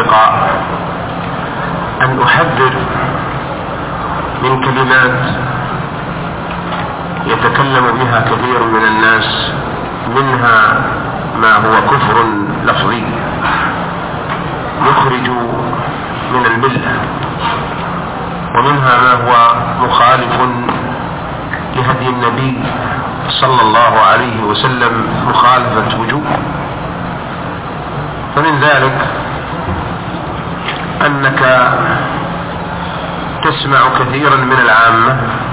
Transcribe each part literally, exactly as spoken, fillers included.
اللقاء أن أحذر من كلمات يتكلم بها كثير من الناس، منها ما هو كفر لفظي يخرج من الملة، ومنها ما هو مخالف لهدي النبي صلى الله عليه وسلم مخالفة وجوب. فمن ذلك أنك تسمع كثيرا من العامة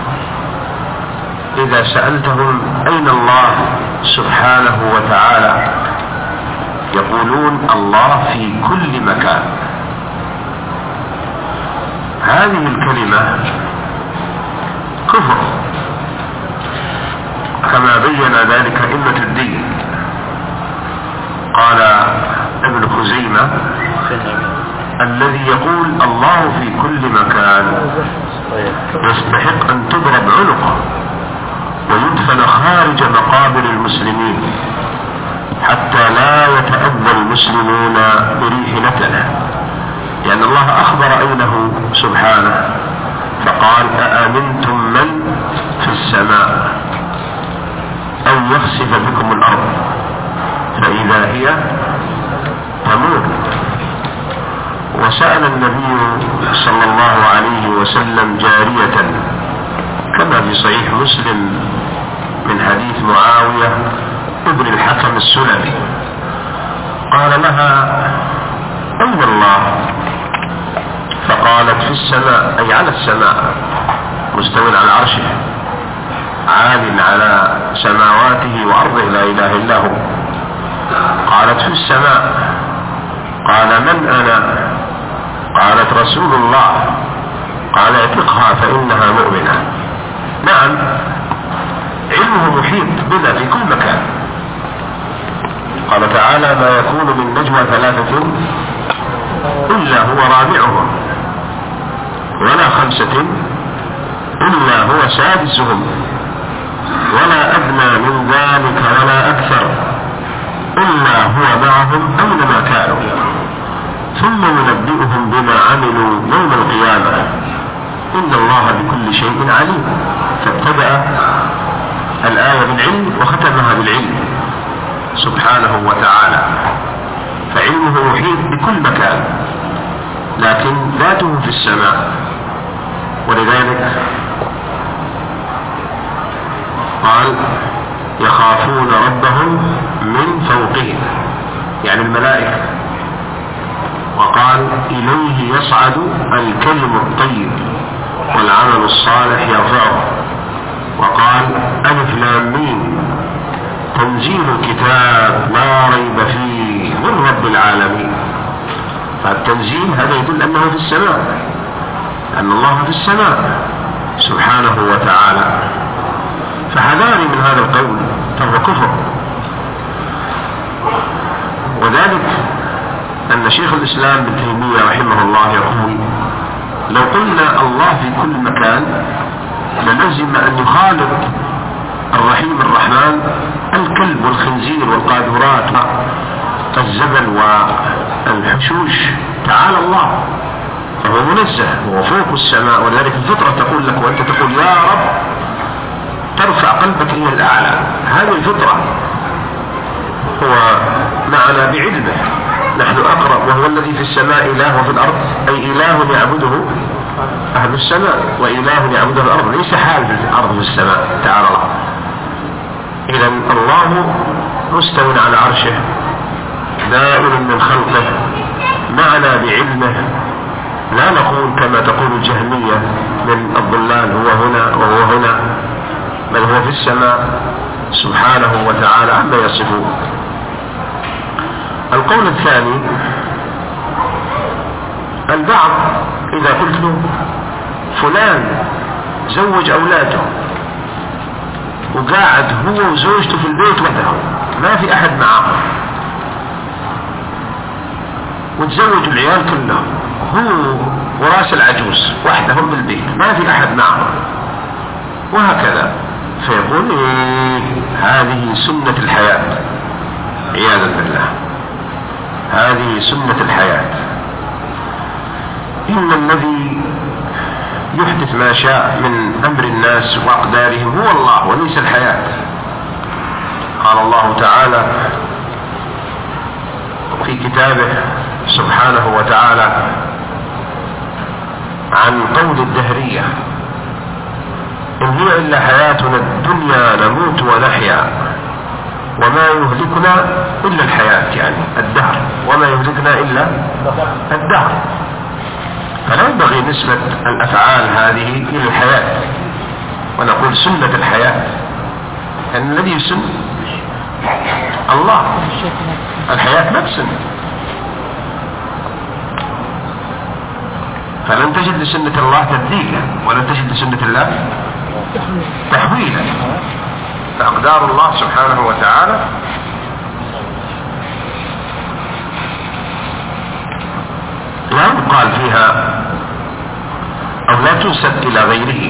إذا سألتهم أين الله سبحانه وتعالى يقولون الله في كل مكان. هذه الكلمة كفر كما بين ذلك أئمة الدين. قال ابن خزيمة الذي يقول الله في كل مكان يستحق أن تضرب عنقه ويدفن خارج مقابر المسلمين حتى لا يتأذى المسلمون بريح نتنه، لأن الله أخبر أنه سبحانه فقال أأمنتم من في السماء أن يخسف بكم الأرض فإذا هي تمور. وسأل النبي صلى الله عليه وسلم جارية كما في صحيح مسلم من حديث معاوية ابن الحكم السلمي، قال لها أين الله؟ فقالت في السماء، أي على السماء، مستوٍ على عرشه، عال على سماواته وأرضه لا إله إلا هو. قالت في السماء. قال من أنا؟ قالت رسول الله. قال اعتقها فإنها مؤمنة. نعم، علمه محيط بنا في كل مكان. قال تعالى ما يكون من نجوى ثلاثة إلا هو رابعهم ولا خمسة إلا هو سادسهم ولا أدنى من ذلك ولا أكثر إلا هو معهم أينما كانوا ثم ينبئهم بما عملوا يوم القيامة إن الله بكل شيء عليم. فابتدأ الآية بالعلم وختمها بالعلم سبحانه وتعالى. فعلمه محيط بكل مكان، لكن ذاته في السماء. ولذلك قال يخافون ربهم من فوقهم، يعني الملائكة. وقال إليه يصعد الكلم الطيب والعمل الصالح يرفعه. وقال ألف لام ميم تنزيل الكتاب لا ريب فيه من رب العالمين. فالتنزيل هذا يدل أنه في السماء، أن الله في السماء سبحانه وتعالى. فحذاري من هذا القول فهو كفر. وذلك أن شيخ الإسلام ابن تيمية رحمه الله يقول لو قلنا الله في كل مكان للزم أن يخالط الرحيم الرحمن الكلب والخنزير والقاذورات والزبل والحشوش. تعالى الله فهو منزه وفوق السماء. ولذلك الفطرة تقول لك وأنت تقول يا رب ترفع قلبك إلى الأعلى. هذه الفطرة. هو معنا بعلمه، نحن أقرب، وهو الذي في السماء إله وفي الأرض، أي إله يعبده أهل السماء وإله يعبده الأرض، ليس حال في الأرض والسماء. تعالى الله. إذا الله مستو على عرشه دائر من خلقه، معنا بعلمه. لا نقول كما تقول الجهمية من الضلال هو هنا وهو هنا، بل هو في السماء سبحانه وتعالى عما يصفون. القول الثاني، البعض إذا قلت له فلان زوج أولاده وقاعد هو وزوجته في البيت وحده، ما في أحد معه، وتزوج العيال كلهم، هو وراس العجوز وحدهم بالبيت، ما في أحد معه، وهكذا. فيقول إيه هذه سنة الحياة، عياذا بالله، هذه سنة الحياة. إن الذي يحدث ما شاء من أمر الناس وأقدارهم هو الله وليس الحياة. قال الله تعالى في كتابه سبحانه وتعالى عن قول الدهرية: إن هي إلا حياتنا الدنيا نموت ونحيا وما يهلكنا إلا الحياة، يعني الدهر، وما يهلكنا إلا الدهر. فلا ينبغي نسبة الأفعال هذه إلى الحياة ونقول سنة الحياة، لأن الذي يسن الله، الحياة ما تسن. فلن تجد لسنة الله تبديلا ولن تجد لسنة الله تحويلا. فأقدار الله سبحانه وتعالى لا يقال فيها أو لا تنسب إلى غيره.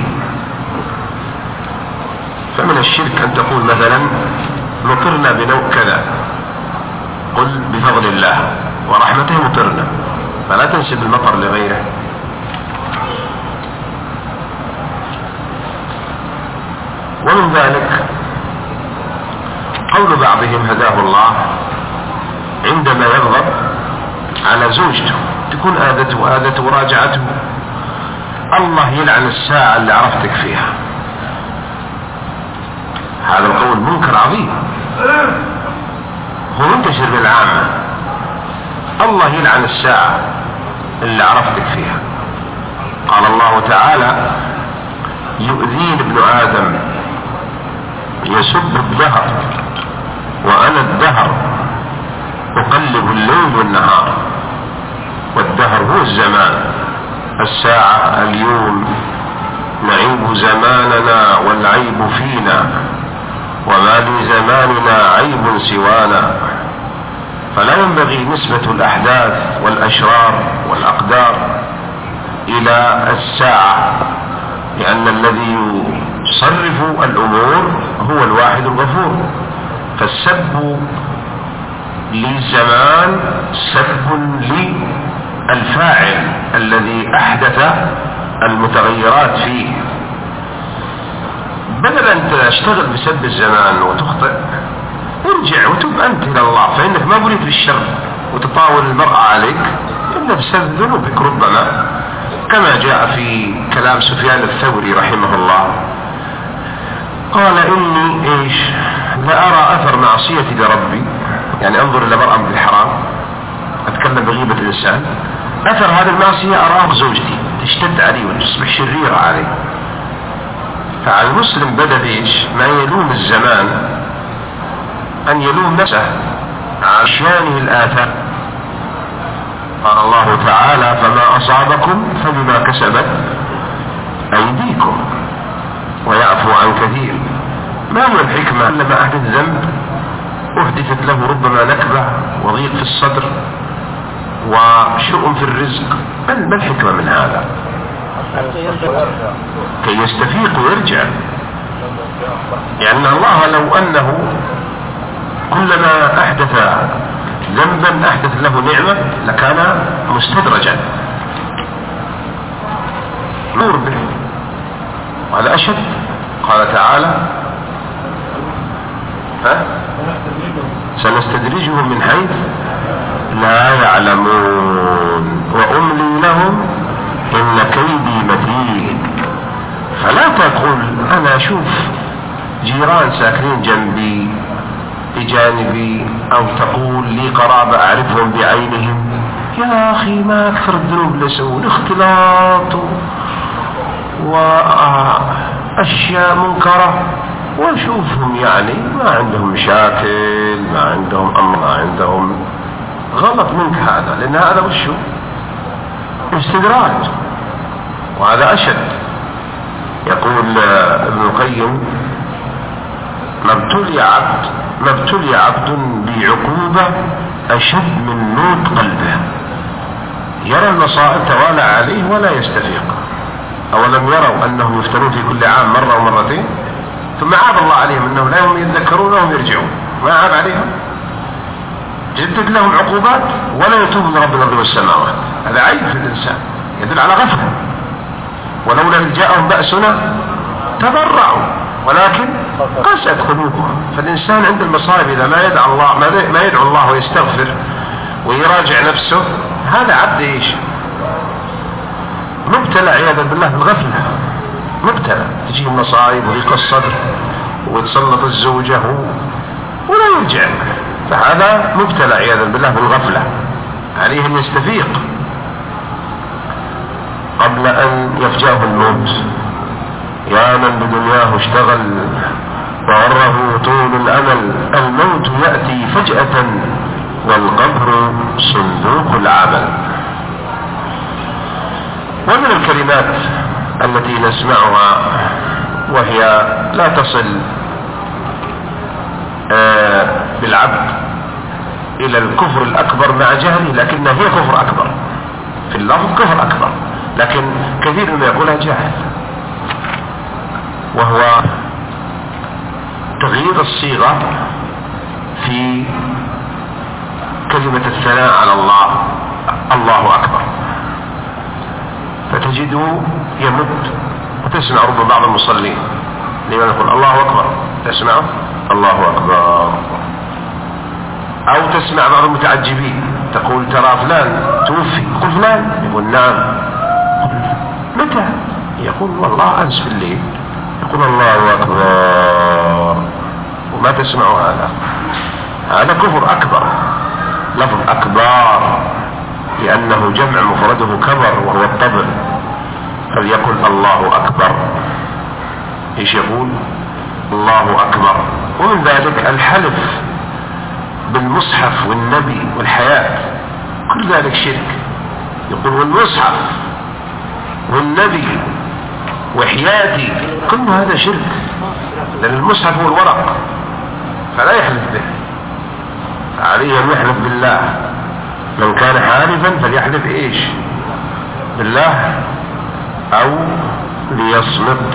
فمن الشرك أن تقول مثلا مطرنا بنوع كذا، قل بفضل الله ورحمته مطرنا، فلا تنسب المطر لغيره. ومن ذلك قول بعضهم هداه الله عندما يغضب على زوجته، تكون آذته آذته وراجعته: الله يلعن الساعة اللي عرفتك فيها. هذا القول منكر عظيم، هو منتشر بالعامة. الله يلعن الساعة اللي عرفتك فيها. قال الله تعالى: يؤذين ابن آدم يسب الدهر وأنا الدهر أقلب الليل والنهار. والدهر هو الزمان، الساعة، اليوم. نعيب زماننا والعيب فينا، وما لزماننا عيب سوانا. فلا ينبغي نسبة الأحداث والأشرار والأقدار إلى الساعة، لأن الذي يصرف الأمور هو الواحد الغفور. فالسب للزمان سب للفاعل الذي أحدث المتغيرات فيه. بدل أن تشتغل بسب الزمان وتخطئ، ارجع وتب أنت إلى الله، فإنك ما بليت بالشر وتطاول المرأة عليك إلا بسبب ذنوبك ربما، كما جاء في كلام سفيان الثوري رحمه الله. قال: إني إيش لا أرى أثر معصيتي لربي، يعني أنظر إلى مرأة بالحرام، أتكلم بغيبة الإنسان، أثر هذه المعصية أراه زوجتي تشتد علي وتصبح شريرة علي. فعلى المسلم بدل إيش ما يلوم الزمان أن يلوم نفسه عشانه الآثار. قال الله تعالى: فما أصابكم فبما كسبت أيديكم ويعفو عن كثير. ما هي الحكمة؟ لما أحدث ذنب أحدثت له ربما نكبة وضيق في الصدر وشؤم في الرزق. ما الحكمة من هذا؟ كي يستفيق ويرجع. يعني الله لو أنه كلما أحدث ذنبا أحدث له نعمة لكان مستدرجا نور به. وهذا أشد. قال تعالى: ها؟ سنستدرجهم من حيث لا يعلمون وأملي لهم إن كيدي متين. فلا تقول أنا أشوف جيران ساكنين جنبي بجانبي، أو تقول لي قرابة أعرفهم بعينهم. يا أخي ما أكثر الذنوب اللي يسوون، اختلاط وأشياء منكرة، وشوفهم يعني ما عندهم مشاكل، ما عندهم أمر، ما عندهم غلط منك هذا، لأن هذا وشو استدراج. وهذا أشد. يقول ابن القيم: ما ابتلي عبد ما ابتلي عبد بعقوبة أشد من نوط قلبه، يرى المصائب توالى عليه ولا يستفيق. أولم يروا أنهم يفتنون في كل عام مرة ومرتين، ثم عاب الله عليهم أنهم لا هم يتذكرون وهم يرجعون، ما عاب عليهم، جدد لهم عقوبات ولا يتوب من رب الأرض والسماوات. هذا عيب في الإنسان. يدل على غفلة. ولولا إذ جاءهم بأسنا تضرعوا ولكن قست قلوبهم. فالإنسان عند المصائب إذا ما يدعو الله ما يدعو الله ويستغفر ويراجع نفسه، هذا عبد إيش؟ مبتلى عياذا بالله بالغفلة، مبتلى. تجيه المصائب وضيق الصدر وتسلط الزوجة ولا يرجع، فهذا مبتلى عياذا بالله بالغفلة. عليه أن يستفيق قبل أن يفجأه الموت. يا من بدنياه اشتغل وغره طول الأمل، الموت يأتي فجأة والقبر صندوق العمل. ومن الكلمات التي نسمعها وهي لا تصل بالعبد إلى الكفر الأكبر مع جهله، لكنها هي كفر أكبر في اللفظ، كفر أكبر، لكن كثير ما يقولها جاهل، وهو تغيير الصيغة في كلمة الثناء على الله، الله أكبر. فتجده يمد، وتسمع رب بعض المصلين لمن يقول الله أكبر، تسمعه الله أكبر. أو تسمع بعض المتعجبين تقول ترى فلان توفي، يقول فلان، يقول نعم، متى؟ يقول والله أمس في الليل، يقول الله أكبر، وما تسمع هذا. هذا كفر أكبر، لفظ أكبر لأنه جمع مفرده كبر وهو الطبل، فليقل الله أكبر. إيش يقول؟ الله أكبر. ومن ذلك الحلف بالمصحف والنبي والحياة، كل ذلك شرك. يقول والمصحف والنبي وحياتي، كل هذا شرك، لأن المصحف هو الورق فلا يحلف به، عليه أن يحلف بالله. من كان حالفا فليحلف إيش؟ بالله أو ليصمت.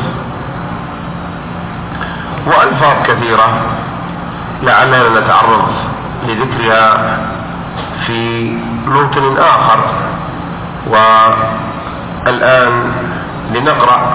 وألفاظ كثيرة لعلنا نتعرض لذكرها في موطن آخر. والآن لنقرأ